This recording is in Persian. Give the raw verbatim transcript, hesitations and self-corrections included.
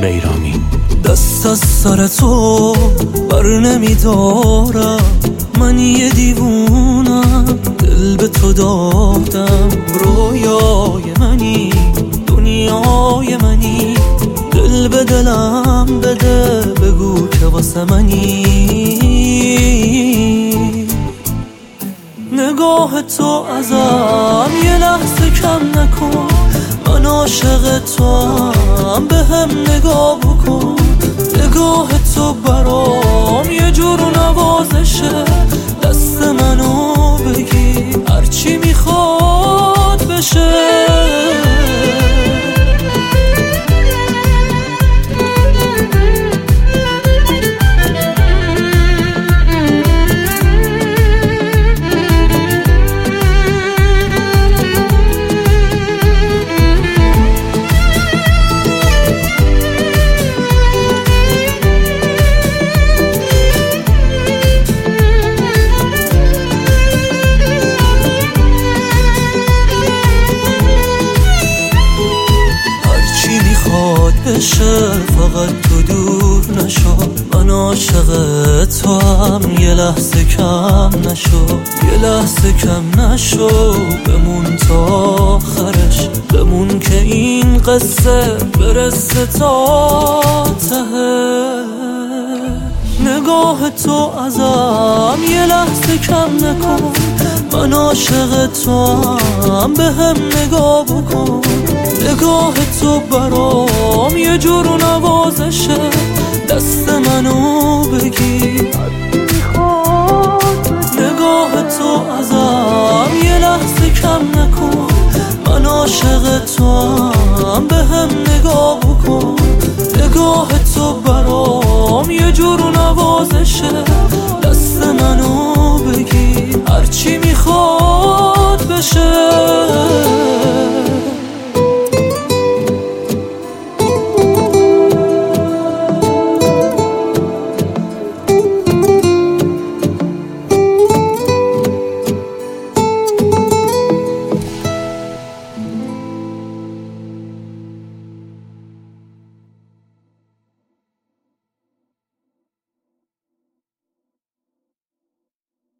بیرانی. دست از سر تو بر نمیدارم، من یه دیوونم دل به تو دادم. رویای منی دنیای منی، دل به دلم بده بگو که واسه منی. نگاه تو ازم یه لحظه کم نکن، من عاشق تو هم به هم نگاه بکن. نگاه تو برام یه جور نوازشه، دست منو بگی هرچی میخواد بشه. بشه فقط تو دور نشو، من عاشق تو هم یه لحظه کم نشو. یه لحظه کم نشو بمون تا آخرش، بمون که این قصه برسه تا ته. نگاه تو ازم یه لحظه کم نکن، من عاشق تو هم به هم نگاه بکن. نگاه تو برام یه جور نوازشه، دست منو بگی نگاه تو ازم یه لحظه کم نکن، من عاشق تو هم به هم نگاه بکن. نگاه تو برام یه جور نوازشه، دست منو بگی هرچی میخواد